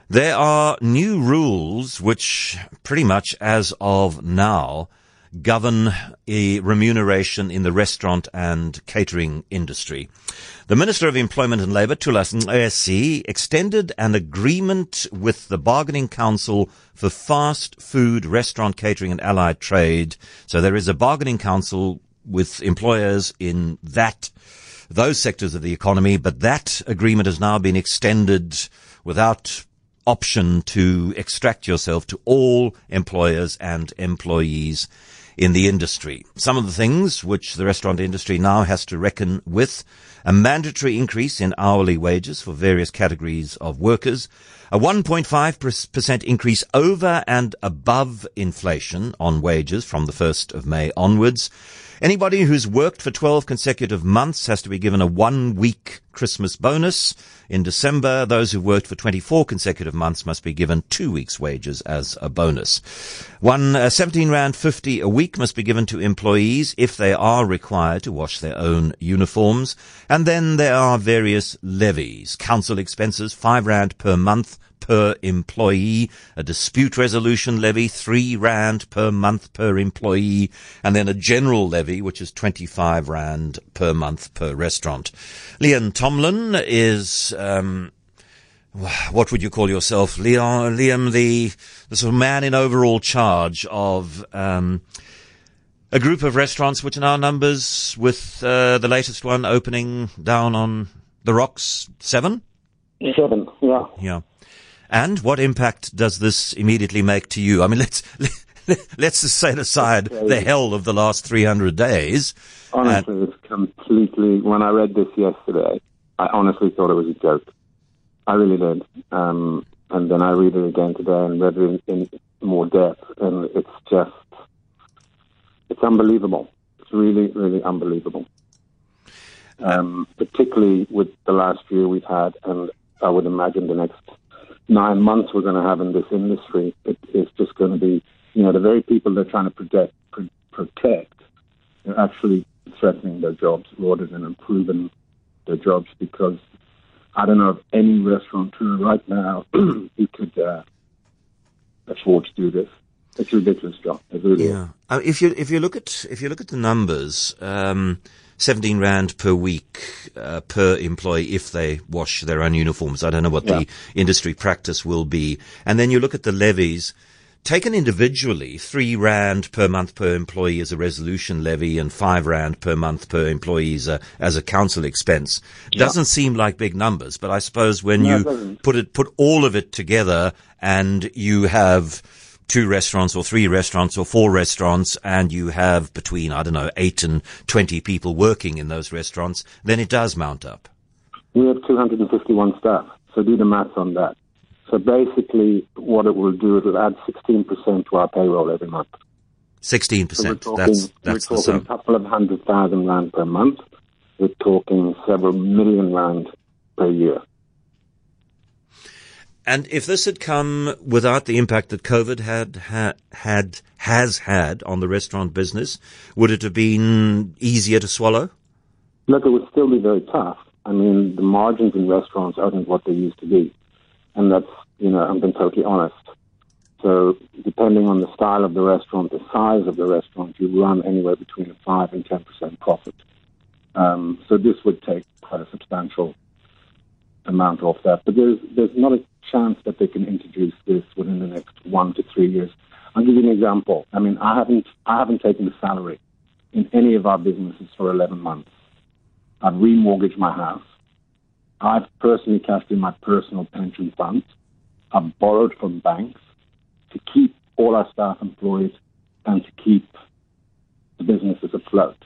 There are new rules which pretty much as of now govern a remuneration in the restaurant and catering industry. The Minister of Employment and Labour, Thulas Nxesi, extended an agreement with the Bargaining Council for Fast Food, Restaurant, Catering and Allied Trade. So there is a bargaining council with employers in those sectors of the economy, but that agreement has now been extended without option to extract yourself to all employers and employees in the industry. Some of the things which the restaurant industry now has to reckon with: a mandatory increase in hourly wages for various categories of workers, a 1.5% increase over and above inflation on wages from the 1st of May onwards. Anybody who's worked for 12 consecutive months has to be given a 1-week Christmas bonus. In December, those who worked for 24 consecutive months must be given 2 weeks' wages as a bonus. 17 Rand 50 a week must be given to employees if they are required to wash their own uniforms. And then there are various levies. Council expenses, 5 Rand per month per employee, a dispute resolution levy, 3 Rand per month per employee, and then a general levy, which is 25 Rand per month per restaurant. Leon Tomlin is, what would you call yourself? Liam, the sort of man in overall charge of, a group of restaurants which are now numbers, with, the latest one opening down on the Rocks, 7? 7, yeah. Yeah. And what impact does this immediately make to you? I mean, let's just set aside the hell of the last 300 days. Honestly, it's completely, when I read this yesterday, I honestly thought it was a joke. I really did. And then I read it again today and read it in more depth, and it's unbelievable. It's really, really unbelievable. Particularly with the last year we've had, and I would imagine the next 9 months we're going to have in this industry. It's just going to be, the very people they're trying to protect, they're actually threatening their jobs rather than improving their jobs, because I don't know of any restaurateur right now who could afford to do this. It's a ridiculous job. It really is. If you look at the numbers, 17 Rand per week per employee if they wash their own uniforms. I don't know what the industry practice will be. And then you look at the levies. Taken individually, 3 Rand per month per employee as a resolution levy and 5 Rand per month per employee as a council expense. Doesn't seem like big numbers, but I suppose when you put all of it together and you have 2 restaurants or 3 restaurants or 4 restaurants, and you have between, 8 and 20 people working in those restaurants, then it does mount up. We have 251 staff, so do the maths on that. So basically what it will do, it will add 16% to our payroll every month. 16%, so that's we're the talking sum. a couple of 100,000 Rand per month. We're talking several million Rand per year. And if this had come without the impact that COVID has had on the restaurant business, would it have been easier to swallow? Look, it would still be very tough. I mean, the margins in restaurants aren't what they used to be. And that's, I'm being totally honest. So depending on the style of the restaurant, the size of the restaurant, you run anywhere between a 5 and 10% profit. So this would take quite a substantial amount off that. But there's not a chance that they can introduce this within the next 1 to 3 years. I'll give you an example. I mean, I haven't taken a salary in any of our businesses for 11 months. I've remortgaged my house. I've personally cashed in my personal pension funds. I've borrowed from banks to keep all our staff employed and to keep the businesses afloat.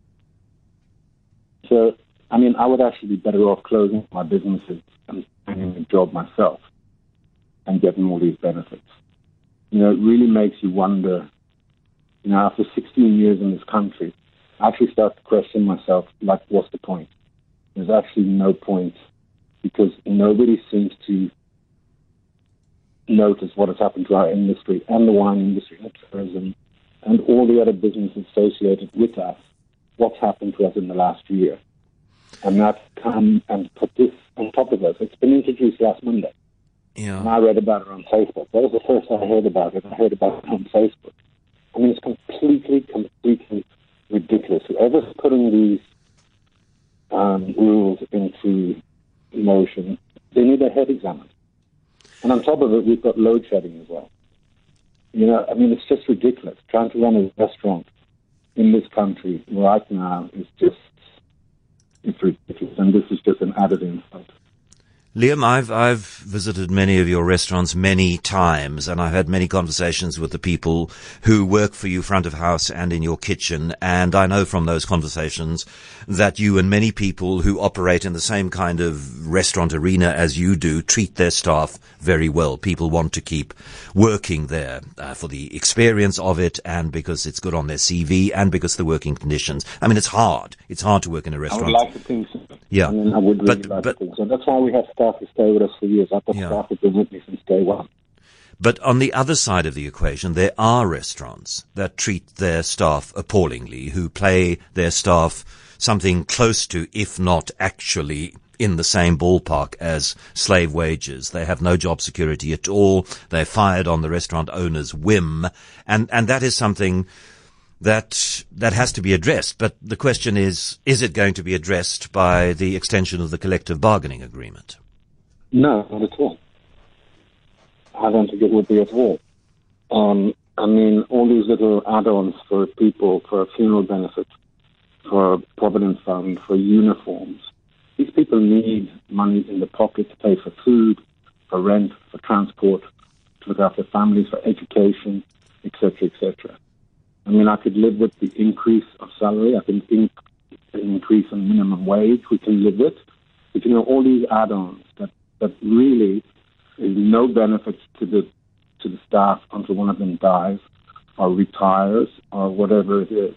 So, I mean, I would actually be better off closing my businesses and finding a job myself and getting all these benefits. It really makes you wonder, after 16 years in this country, I actually start to question myself, what's the point? There's actually no point, because nobody seems to notice what has happened to our industry and the wine industry and tourism and all the other businesses associated with us, what's happened to us in the last year. And that's come and put this on top of us. It's been introduced last Monday. Yeah. And I read about it on Facebook. That was the first I heard about it. I heard about it on Facebook. I mean, it's completely ridiculous. Whoever's putting these rules into motion, they need their head examined. And on top of it, we've got load shedding as well. You know, I mean, it's just ridiculous. Trying to run a restaurant in this country right now is just, it's ridiculous. And this is just an added insult. Liam, I've visited many of your restaurants many times, and I've had many conversations with the people who work for you front of house and in your kitchen, and I know from those conversations that you and many people who operate in the same kind of restaurant arena as you do treat their staff very well. People want to keep working there for the experience of it, and because it's good on their CV, and because the working conditions. I mean, it's hard. It's hard to work in a restaurant. I would like to think so. Yeah. I mean, I would really like to think so. That's why we have staff who stay with us for years. I've got staff who've been with me since day one. But on the other side of the equation, there are restaurants that treat their staff appallingly, who pay their staff something close to, if not actually in the same ballpark as slave wages. They have no job security at all. They're fired on the restaurant owner's whim. And that is something that has to be addressed. But the question is it going to be addressed by the extension of the collective bargaining agreement? No, not at all. I don't think it would be at all. I mean, all these little add-ons for people, for funeral benefits, for Provident Fund, for uniforms. These people need money in the pocket to pay for food, for rent, for transport, to look after families, for education, etc., etc. I mean, I could live with the increase of salary. I think increase in minimum wage, we can live with. But, you know, all these add-ons that really is no benefits to the staff until one of them dies or retires or whatever it is.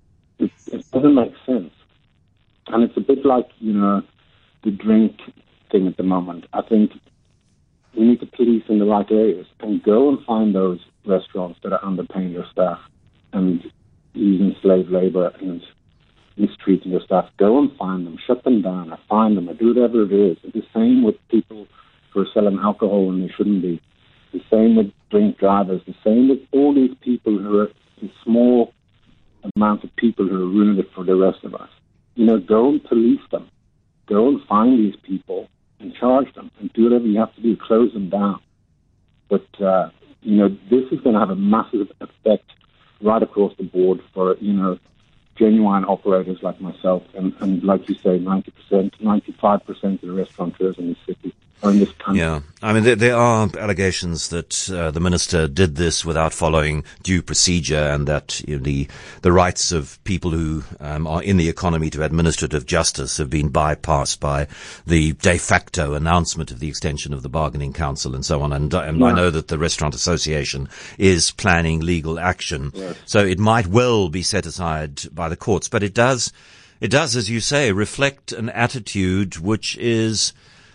It doesn't make sense. And it's a bit like, you know, the drink thing at the moment. I think we need to police in the right areas and go and find those restaurants that are underpaying their staff and using slave labor and mistreating their staff. Go and find them, shut them down, or find them, or do whatever it is. It's the same with people who are selling alcohol when they shouldn't be. The same with drink drivers. The same with all these people who are the small amount of people who are ruining it for the rest of us. You know, go and police them. Go and find these people and charge them and do whatever you have to do, close them down. But, you know, this is going to have a massive effect right across the board for, you know, genuine operators like myself and like you say, 90%, 95% of the restaurateurs in this city or in this country. Yeah. I mean, there are allegations that the minister did this without following due procedure and that, you know, the rights of people who are in the economy to administrative justice have been bypassed by the de facto announcement of the extension of the bargaining council and so on. And I know that the Restaurant Association is planning legal action. Yes. So it might well be set aside by the courts. But it does, as you say, reflect an attitude which is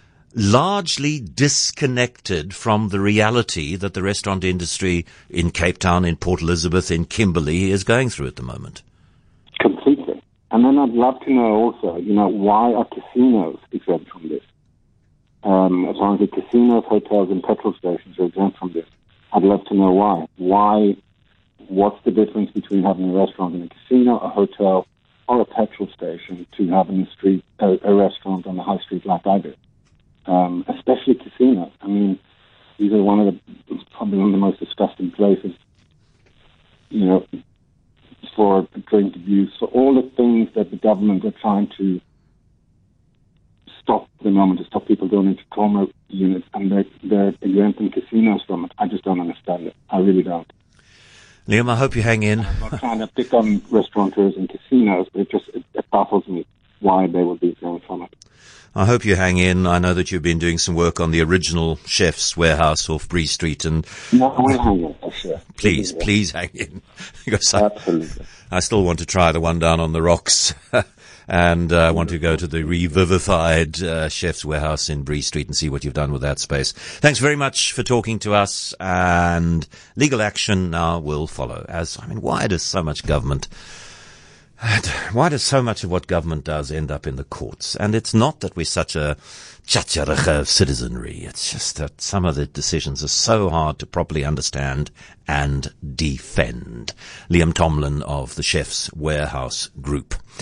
largely disconnected from the reality that the restaurant industry in Cape Town, in Port Elizabeth, in Kimberley is going through at the moment. Completely. And then I'd love to know also, you know, why are casinos exempt from this? As long as the casinos, hotels, and petrol stations are exempt from this, I'd love to know why. Why? What's the difference between having a restaurant in a casino, a hotel, or a petrol station to having a restaurant on the high street like I do? Especially casinos. I mean, these are probably one of the most disgusting places, you know, for drink abuse, for all the things that the government are trying to stop at the moment, to stop people going into coma units, and they're exempting casinos from it. I just don't understand it. I really don't. Liam, I hope you hang in. I'm not trying to pick on restaurateurs and casinos, but it baffles me why they would be exempt from it. I hope you hang in. I know that you've been doing some work on the original Chef's Warehouse off Bree Street, and no, we'll hang in for sure. Please hang in, because absolutely. I still want to try the one down on the rocks, and I want to go to the revivified Chef's Warehouse in Bree Street and see what you've done with that space. Thanks very much for talking to us, and legal action now will follow. Why does so much government Why does so much of what government does end up in the courts? And it's not that we're such a tjhatjharige citizenry. It's just that some of the decisions are so hard to properly understand and defend. Liam Tomlin of the Chefs Warehouse Group.